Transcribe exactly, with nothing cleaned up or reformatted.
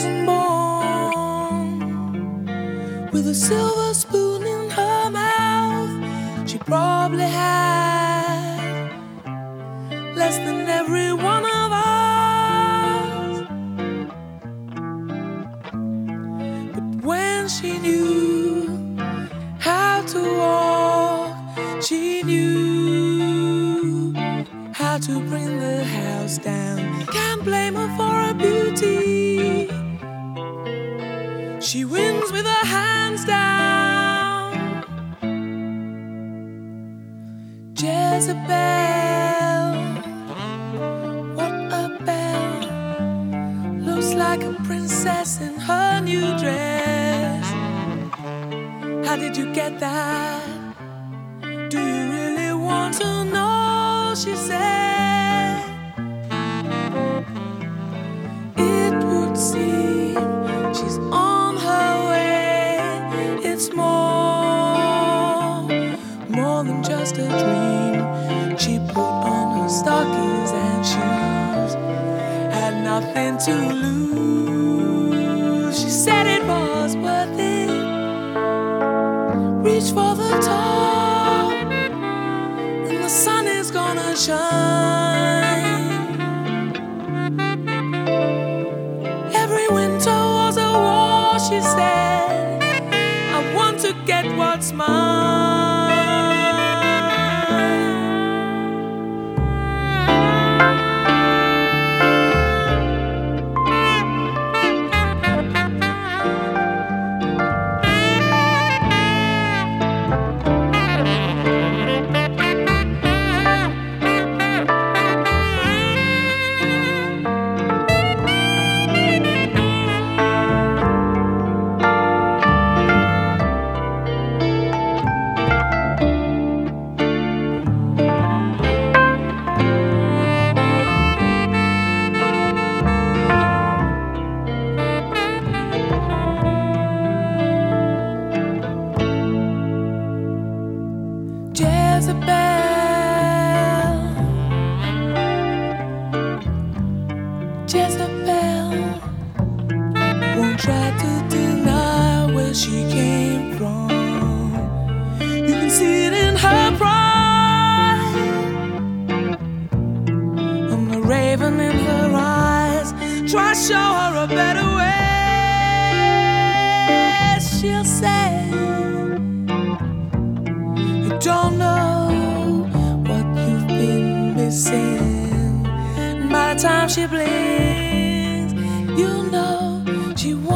wasn't born with a silver spoon in her mouth. She probably had less than every one of us. But when she knew how to walk, she knew how to bring the house down. Can't blame her for her beauty. She wins with her hands down. Jezebel, what a belle. Looks like a princess in her new dress. How did you get that? Do you really want to know? She said, it would seem she's on her way. It's more, more than just a dream. She put on her stockings and shoes, had nothing to lose. She said it was worth it. Reach for the top, and the sun is gonna shine. Every winter was a war, she said. I want to get what's mine. Jezebel, Jezebel won't try to deny where she came from. You can see it in her pride, and the raven in her eyes. Try to show her a better way. She'll say, you don't know what you've been missing. And by the time she blinks, you know she won't.